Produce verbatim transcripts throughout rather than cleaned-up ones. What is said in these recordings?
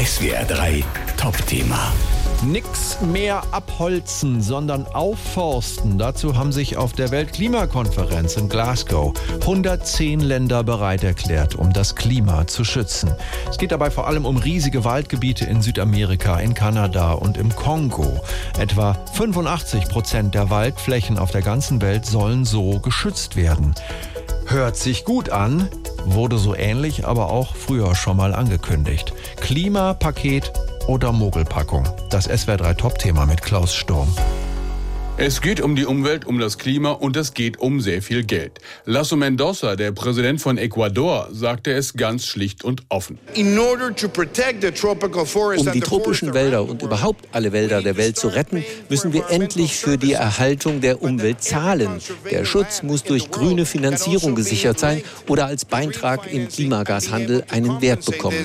S W R drei Top-Thema. Nix mehr abholzen, sondern aufforsten. Dazu haben sich auf der Weltklimakonferenz in Glasgow hundertzehn Länder bereit erklärt, um das Klima zu schützen. Es geht dabei vor allem um riesige Waldgebiete in Südamerika, in Kanada und im Kongo. Etwa fünfundachtzig Prozent der Waldflächen auf der ganzen Welt sollen so geschützt werden. Hört sich gut an, wurde so ähnlich aber auch früher schon mal angekündigt. Klimapaket oder Mogelpackung? Das S W R drei Top-Thema mit Klaus Sturm. Es geht um die Umwelt, um das Klima und es geht um sehr viel Geld. Lasso Mendoza, der Präsident von Ecuador, sagte es ganz schlicht und offen. Um die tropischen Wälder und überhaupt alle Wälder der Welt zu retten, müssen wir endlich für die Erhaltung der Umwelt zahlen. Der Schutz muss durch grüne Finanzierung gesichert sein oder als Beitrag im Klimagashandel einen Wert bekommen.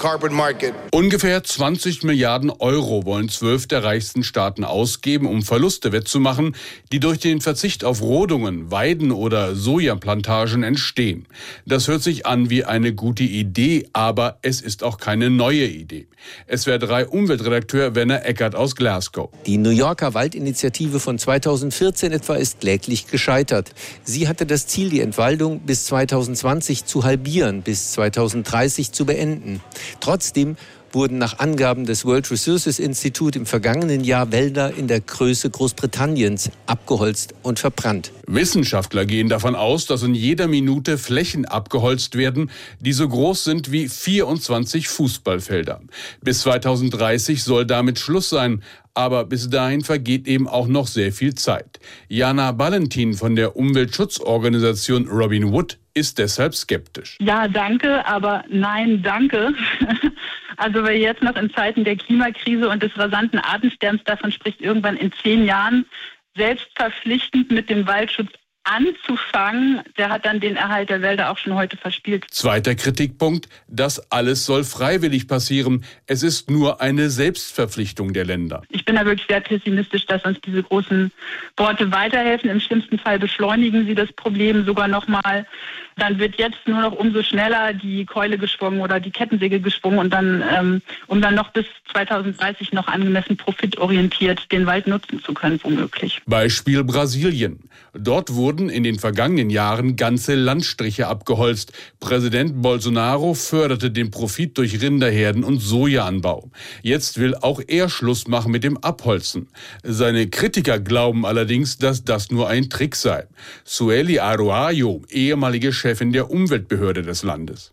Ungefähr zwanzig Milliarden Euro wollen zwölf der reichsten Staaten ausgeben, um Verluste wettzumachen, die durch den Verzicht auf Rodungen, Weiden oder Sojaplantagen entstehen. Das hört sich an wie eine gute Idee, aber es ist auch keine neue Idee. S W R drei Umweltredakteur Werner Eckert aus Glasgow. Die New Yorker Waldinitiative von zweitausendvierzehn etwa ist kläglich gescheitert. Sie hatte das Ziel, die Entwaldung bis zweitausendzwanzig zu halbieren, bis zweitausenddreißig zu beenden. Trotzdem wurden nach Angaben des World Resources Institute im vergangenen Jahr Wälder in der Größe Großbritanniens abgeholzt und verbrannt. Wissenschaftler gehen davon aus, dass in jeder Minute Flächen abgeholzt werden, die so groß sind wie vierundzwanzig Fußballfelder. Bis zweitausenddreißig soll damit Schluss sein. Aber bis dahin vergeht eben auch noch sehr viel Zeit. Jana Ballentin von der Umweltschutzorganisation Robin Wood ist deshalb skeptisch. Ja, danke, aber nein, danke. Also wer jetzt noch in Zeiten der Klimakrise und des rasanten Artensterbens davon spricht, irgendwann in zehn Jahren selbstverpflichtend mit dem Waldschutz anzufangen, der hat dann den Erhalt der Wälder auch schon heute verspielt. Zweiter Kritikpunkt, das alles soll freiwillig passieren. Es ist nur eine Selbstverpflichtung der Länder. Ich bin da wirklich sehr pessimistisch, dass uns diese großen Worte weiterhelfen. Im schlimmsten Fall beschleunigen sie das Problem sogar nochmal. Dann wird jetzt nur noch umso schneller die Keule geschwungen oder die Kettensäge geschwungen und dann, ähm, um dann noch bis zweitausenddreißig noch angemessen profitorientiert den Wald nutzen zu können, womöglich. Beispiel Brasilien. Dort wurden in den vergangenen Jahren ganze Landstriche abgeholzt. Präsident Bolsonaro förderte den Profit durch Rinderherden und Sojaanbau. Jetzt will auch er Schluss machen mit dem Abholzen. Seine Kritiker glauben allerdings, dass das nur ein Trick sei. Sueli Araujo, ehemalige Chefin der Umweltbehörde des Landes.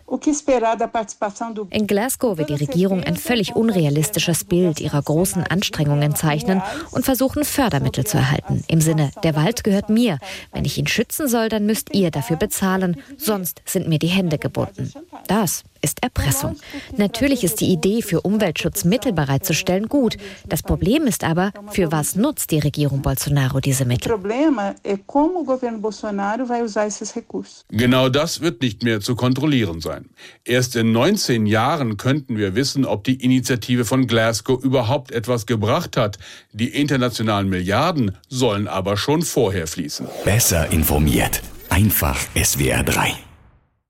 In Glasgow will die Regierung ein völlig unrealistisches Bild ihrer großen Anstrengungen zeichnen und versuchen, Fördermittel zu erhalten. Im Sinne, der Wald gehört mir. Wenn ich ihn schützen soll, dann müsst ihr dafür bezahlen, sonst sind mir die Hände gebunden. Das ist Erpressung. Natürlich ist die Idee, für Umweltschutz Mittel bereitzustellen, gut. Das Problem ist aber, für was nutzt die Regierung Bolsonaro diese Mittel? Genau das wird nicht mehr zu kontrollieren sein. Erst in neunzehn Jahren könnten wir wissen, ob die Initiative von Glasgow überhaupt etwas gebracht hat. Die internationalen Milliarden sollen aber schon vorher fließen. Besser informiert. Einfach S W R drei.